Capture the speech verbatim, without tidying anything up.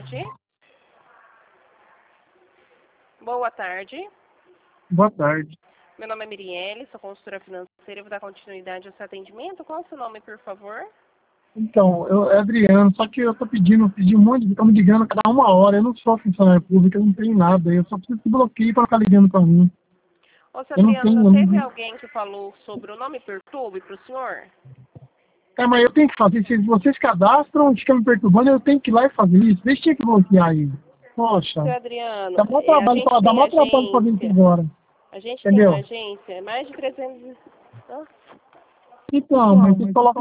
tarde. Boa tarde. Boa tarde. Meu nome é Mirielle, sou consultora financeira e vou dar continuidade ao seu atendimento. Qual é o seu nome, por favor? Então, eu, é Adriano, só que eu tô pedindo, eu pedi um monte, estão me ligando a cada uma hora. Eu não sou funcionário público, eu não tenho nada. Eu só preciso que bloqueie para ficar ligando para mim. Ô, seu Eu não Adriano, tenho. não Eu teve não... alguém que falou sobre o nome Perturbe para o senhor? É, mas eu tenho que fazer. Se vocês cadastram, ficam me perturbando, eu tenho que ir lá e fazer isso. Deixa eu que bloquear aí. Poxa, Seu Adriano, dá maior é, a trabalho, gente pra- dá tem maior trabalho fazer isso agência, agora. a gente tem uma Entendeu? agência, mais de trezentos... Hã? Então, mas vocês colocam